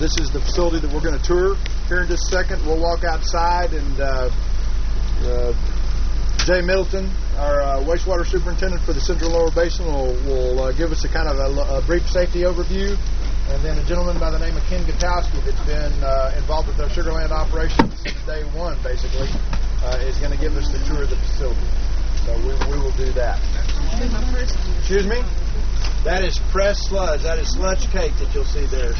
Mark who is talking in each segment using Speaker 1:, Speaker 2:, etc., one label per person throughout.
Speaker 1: This is the facility that we're going to tour here in just a second. We'll walk outside, and Jay Middleton, our wastewater superintendent for the Central Lower Basin, will give us a kind of a brief safety overview. And then a gentleman by the name of Ken Gutowski that's been involved with our Sugarland operations since day one, basically, is going to give us the tour of the facility. So we will do that. Excuse me? That is pressed sludge. That is sludge cake that you'll see there.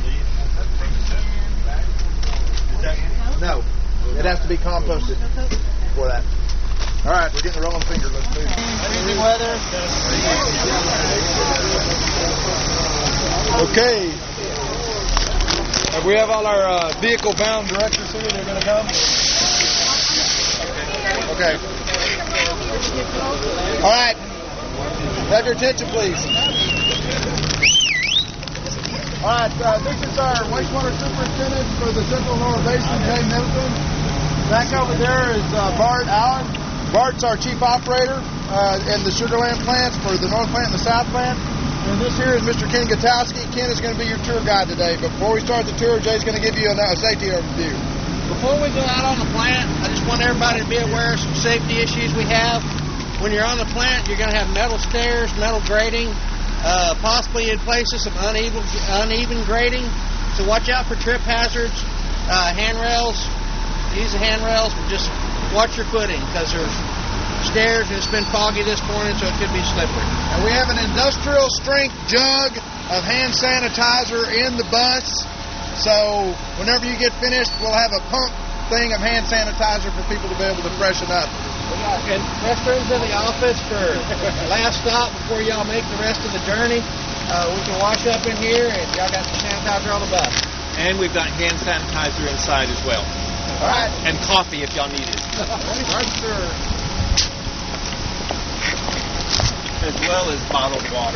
Speaker 1: No. It has to be composted for that. All right, we're getting the rolling finger. Let's move.
Speaker 2: Freezing weather.
Speaker 1: Okay. We have all our vehicle-bound directors here. They're going to come. Okay. All right. Have your attention, please. All right. This is our wastewater superintendent for the Central Lower Basin, Jay Middleton. Back over there is Bart Allen. Bart's our chief operator in the Sugarland plants for the North Plant and the South Plant. And this here is Mr. Ken Gutowski. Ken is going to be your tour guide today. But before we start the tour, Jay's going to give you a safety overview.
Speaker 2: Before we go out on the plant, I just want everybody to be aware of some safety issues we have. When you're on the plant, you're going to have metal stairs, metal grating, possibly in places some uneven grating. So watch out for trip hazards, handrails. Use the handrails, but just watch your footing because there's stairs and it's been foggy this morning, so it could be slippery.
Speaker 1: And we have an industrial strength jug of hand sanitizer in the bus. So whenever you get finished, we'll have a pump thing of hand sanitizer for people to be able to freshen up.
Speaker 2: And restrooms in the office for last stop before y'all make the rest of the journey. We can wash up in here, and y'all got some sanitizer on the bus.
Speaker 3: And we've got hand sanitizer inside as well.
Speaker 2: All right.
Speaker 3: And coffee if y'all need it.
Speaker 1: Right, sir.
Speaker 3: As well as bottled water.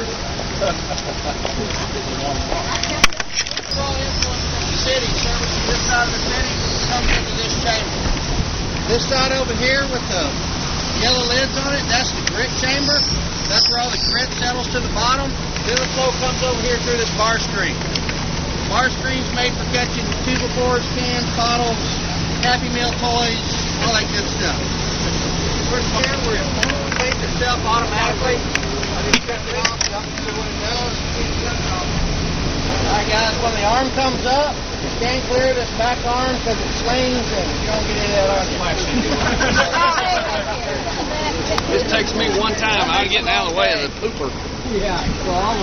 Speaker 2: City, servicing this side of the city, comes into this chamber. This side over here with the yellow lids on it, that's the grit chamber. That's where all the grit settles to the bottom. Then the flow comes over here through this bar screen. Bar screen's made for catching tuba boards, cans, bottles, Happy Meal toys, all that good stuff. First here, where it cleans itself automatically. I just shut it off, y'all can see what it does. Alright guys, when the arm comes up, stand clear of this back arm because it slings and you don't get any of that on you.
Speaker 3: This takes me one time. I'm getting out of the way of the pooper.
Speaker 2: Yeah, well,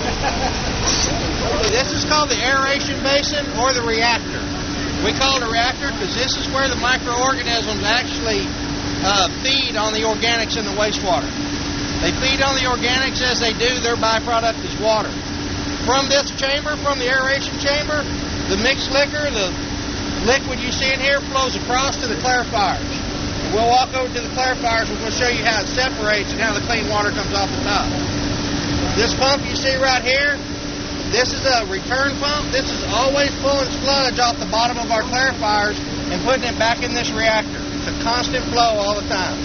Speaker 2: this is called the aeration basin or the reactor. We call it a reactor because this is where the microorganisms actually feed on the organics in the wastewater. They feed on the organics. As they do, their byproduct is water. From this chamber, from the aeration chamber, the mixed liquor, the liquid you see in here, flows across to the clarifiers. And we'll walk over to the clarifiers and we'll show you how it separates and how the clean water comes off the top. This pump you see right here, this is a return pump. This is always pulling sludge off the bottom of our clarifiers and putting it back in this reactor. It's a constant flow all the time.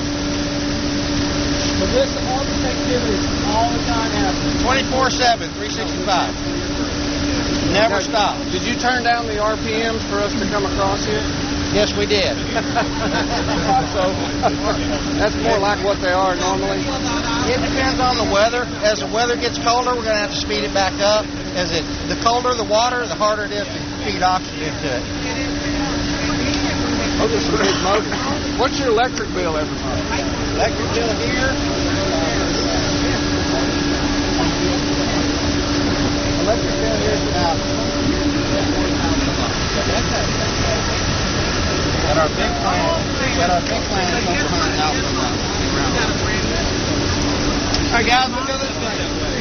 Speaker 2: So all this activity is all the time happening. 24/7, 365. Never stops.
Speaker 3: Did you turn down the RPMs for us to come across here?
Speaker 2: Yes, we did.
Speaker 3: So that's more like what they are normally.
Speaker 2: It depends on the weather. As the weather gets colder, we're going to have to speed it back up. The colder the water, the harder it is to feed oxygen to it.
Speaker 3: Oh, this is a big motor. What's your electric bill every month?
Speaker 2: Electric bill here. Electric bill here is about at our big plant. It's over $100,000 a month. All right, guys, let's go this way.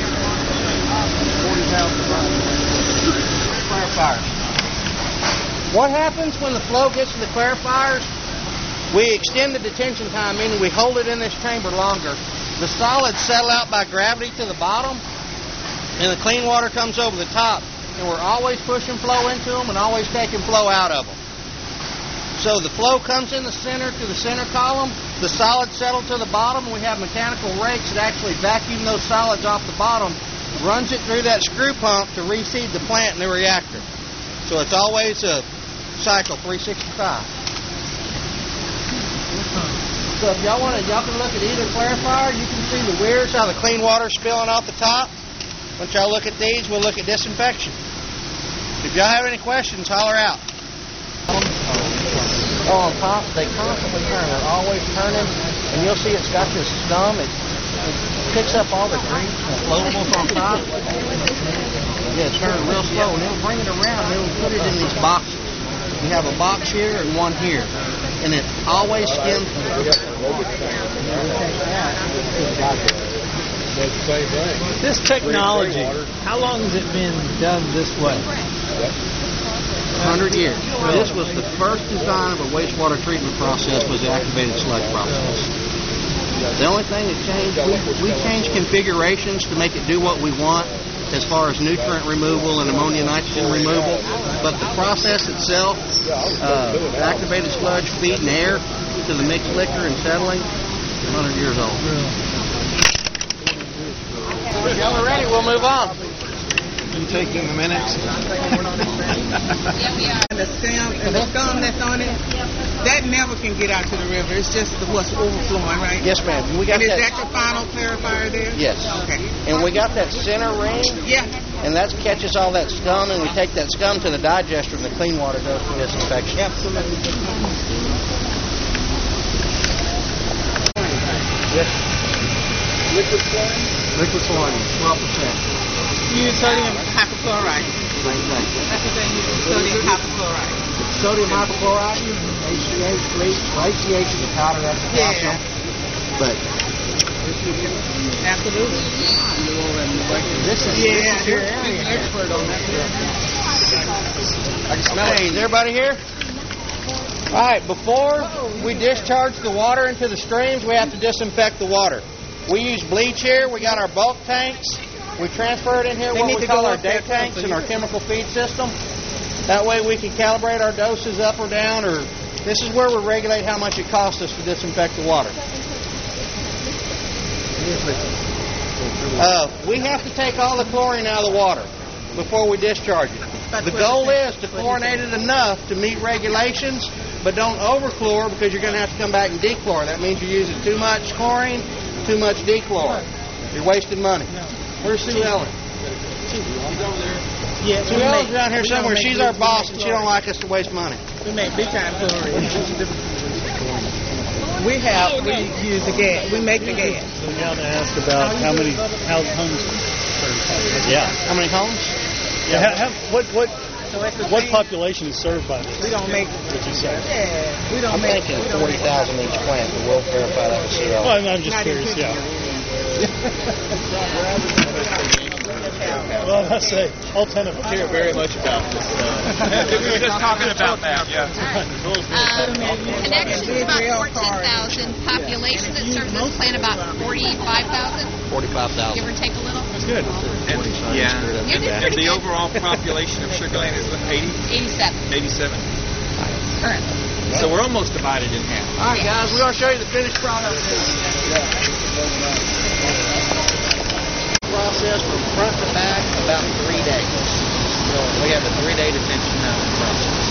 Speaker 2: $40,000 a month. Clarifiers. What happens when the flow gets to the clarifiers? We extend the detention time, meaning we hold it in this chamber longer. The solids settle out by gravity to the bottom, and the clean water comes over the top. And we're always pushing flow into them and always taking flow out of them. So the flow comes in the center to the center column, the solids settle to the bottom, and we have mechanical rakes that actually vacuum those solids off the bottom, runs it through that screw pump to reseed the plant in the reactor. So it's always a cycle 365. So if y'all can look at either clarifier. You can see the weirs, how the clean water spilling off the top. Once y'all look at these, we'll look at disinfection. If y'all have any questions, holler out. On top, they constantly turn. They're always turning, and you'll see it's got this scum. It picks up all the grease and floatables on top. Yeah, it's turning real slow, and it'll bring it around, and it'll put it in these boxes. We have a box here and one here, and it always skims.
Speaker 4: This technology, how long has it been done this way?
Speaker 2: 100 years. This was the first design of a wastewater treatment process, was the activated sludge process. The only thing that changed, we changed configurations to make it do what we want as far as nutrient removal and ammonia nitrogen removal, but the process itself, activated sludge feeding air to the mixed liquor and settling, 100 years old. If y'all are ready, we'll move on.
Speaker 3: You taking the minutes?
Speaker 5: The scum that's on it, that never can get out to the river. It's just what's overflowing, right?
Speaker 2: Yes, ma'am. We got
Speaker 5: and is that your final clarifier there?
Speaker 2: Yes.
Speaker 5: Okay.
Speaker 2: And we got that center ring.
Speaker 5: Yeah.
Speaker 2: And that catches all that scum, and we take that scum to the digester, and the clean water goes for disinfection.
Speaker 5: Absolutely.
Speaker 2: Yes. Liquid chlorine? Liquid chlorine, 12%.
Speaker 5: Use sodium hypochlorite.
Speaker 2: Same thing.
Speaker 5: Sodium hypochlorite.
Speaker 2: Sodium hypochlorite, HCH, bleach. Well, HCH is a powder, that's a calcium. But
Speaker 5: Absolutely.
Speaker 2: this is your area.
Speaker 5: Expert on that.
Speaker 2: I can smell it. Hey, is everybody here? All right, before we discharge the water into the streams, we have to disinfect the water. We use bleach here. We got our bulk tanks. We transfer it in here, what we call our day tanks and our chemical feed system. That way we can calibrate our doses up or down, or this is where we regulate how much it costs us to disinfect the water. We have to take all the chlorine out of the water before we discharge it. The goal is to chlorinate it enough to meet regulations, but don't over-chlor because you're going to have to come back and dechlor. That means you're using too much chlorine, too much dechlor. You're wasting money. Where's Sue Ellen?
Speaker 5: Yeah,
Speaker 2: Sue Ellen's down here somewhere. She's our boss, and she don't like us to waste money.
Speaker 5: We make big time chlorine. We use the gas. We make the gas.
Speaker 4: So we got to ask about how many homes. Yeah.
Speaker 2: How many homes?
Speaker 4: Yeah. What population is served by this?
Speaker 5: We don't make.
Speaker 4: Would you say?
Speaker 5: Yeah, we don't
Speaker 2: I'm
Speaker 5: make.
Speaker 2: thinking 40,000 each plant, but we'll verify that with Sue Ellen.
Speaker 4: Well, I'm just curious. Yeah. Well, I say all 10 of us
Speaker 6: care very much about this. We were just talking about that. Yeah.
Speaker 7: Connections about 14,000. Population that serves this plant about 45,000.
Speaker 2: 45,000.
Speaker 7: Give or take a little.
Speaker 4: That's good.
Speaker 6: And, yeah. And the overall population of Sugar Land is what, 80?
Speaker 7: 87.
Speaker 6: 87.
Speaker 7: Currently.
Speaker 6: So we're almost divided in half.
Speaker 2: All right, guys, we're going to show you the finished product. Process from front to back about 3 days. So we have a 3-day detention mounting process.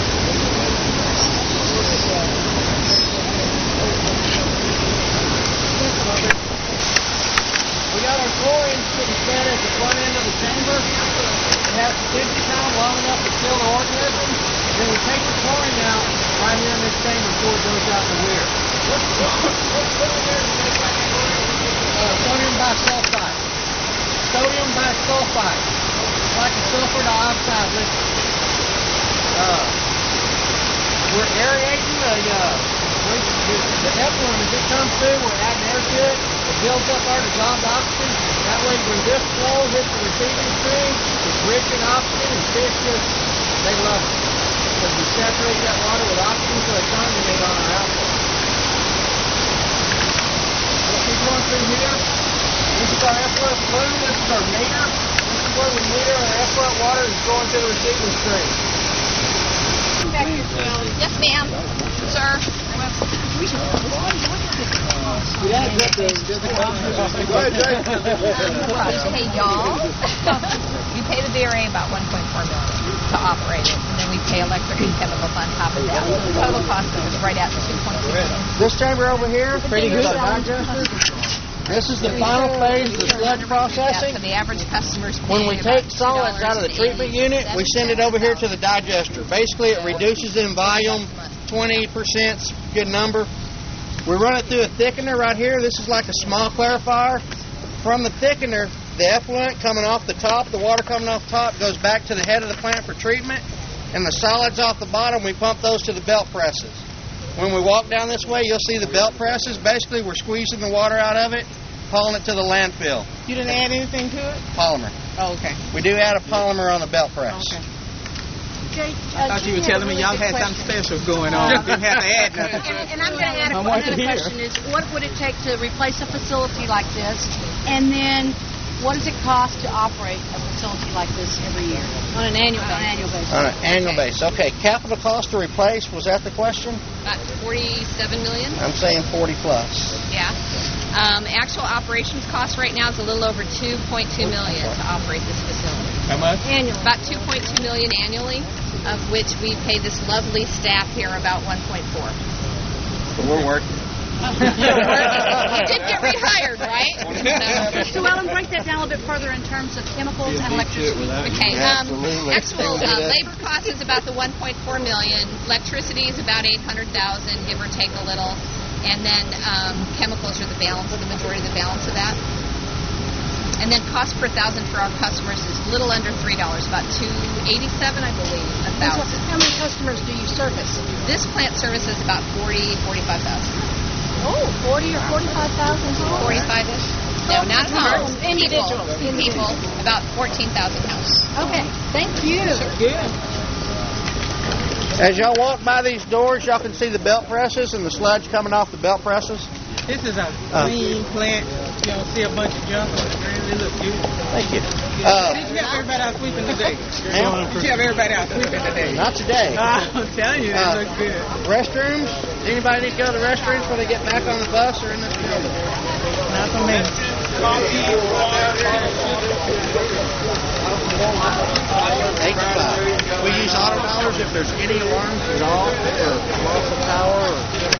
Speaker 2: We got our chlorine sitting fed at the front end of the chamber. It has sufficient time long enough to kill the organism. Then we take the chlorine out right here in this chamber before it goes out the weir. Sodium bisulfite. Sodium bisulfite. It's like a sulfur dioxide liquid. We're aerating the effluent as it comes through. We're adding air to it. It builds up our dissolved oxygen. That way when this flow hits the receiving stream, it's rich in oxygen, and fish they love it. Because we saturate that water with oxygen so they conjugate on our output. Let's keep going through here. This is our effluent flume. This is our meter. This is where we meter our effluent water is going to the receiving stream.
Speaker 7: Yes, ma'am. Sir. You pay y'all. You pay the VRA about $1.4 million. to operate it. And then we pay electric and chemicals on top of that. So the total cost is right at $2.2 million.
Speaker 2: This chamber over here, pretty good. This is the final phase of the sludge processing.
Speaker 7: For the average customers,
Speaker 2: When we take solids out of the treatment unit, we send it over here to the digester. Basically, it reduces it in volume, 20%'s a good number. We run it through a thickener right here. This is like a small clarifier. From the thickener, the effluent coming off the top, the water coming off the top, goes back to the head of the plant for treatment. And the solids off the bottom, we pump those to the belt presses. When we walk down this way, you'll see the belt presses. Basically, we're squeezing the water out of it, hauling it to the landfill.
Speaker 5: You didn't add anything to it?
Speaker 2: Polymer.
Speaker 5: Oh, okay.
Speaker 2: We do add a polymer on the belt press.
Speaker 5: Okay. I thought you were telling me y'all had something special going on. Didn't have to add nothing.
Speaker 8: And I'm going to add another question is, what would it take to replace a facility like this? And then, what does it cost to operate a facility like this every year? On an annual basis.
Speaker 2: On an annual basis. Okay, capital cost to replace, was that the question?
Speaker 7: About $47 million.
Speaker 2: I'm saying 40 plus.
Speaker 7: Yeah. Actual operations cost right now is a little over $2.2 million to operate this facility.
Speaker 6: How much?
Speaker 8: Annually.
Speaker 7: About $2.2 million annually, of which we pay this lovely staff here about $1.4 million.
Speaker 6: So we're working.
Speaker 7: You did get rehired, right?
Speaker 8: So, Ellen, break that down a little bit further in terms of chemicals and electricity.
Speaker 7: Okay.
Speaker 2: Absolutely.
Speaker 7: Actual labor cost is about the $1.4 million. Electricity is about $800,000, give or take a little. And then chemicals are the balance, the majority of the balance of that. And then cost per thousand for our customers is a little under $3, about $287, I believe, a thousand.
Speaker 8: How many customers do you service?
Speaker 7: This plant services about 45,000.
Speaker 8: Oh, 40 or 45,000 homes?
Speaker 7: 45-ish. No, not homes.
Speaker 8: Individuals.
Speaker 7: People. About 14,000 houses.
Speaker 8: Okay, thank you.
Speaker 5: Good.
Speaker 2: As y'all walk by these doors, y'all can see the belt presses and the sludge coming off the belt presses.
Speaker 5: This is a clean plant. You don't see a bunch of junk on the ground. It looks good.
Speaker 2: Thank you.
Speaker 5: Did you have everybody out sweeping today? Did you have everybody out sweeping today?
Speaker 2: Not today.
Speaker 5: I'm telling you, it looks good.
Speaker 2: Restrooms? Does anybody need to go to the restrooms when they get back on the bus or in this building?
Speaker 5: Not for me.
Speaker 2: We use auto dollars if there's any alarms at all or loss of power or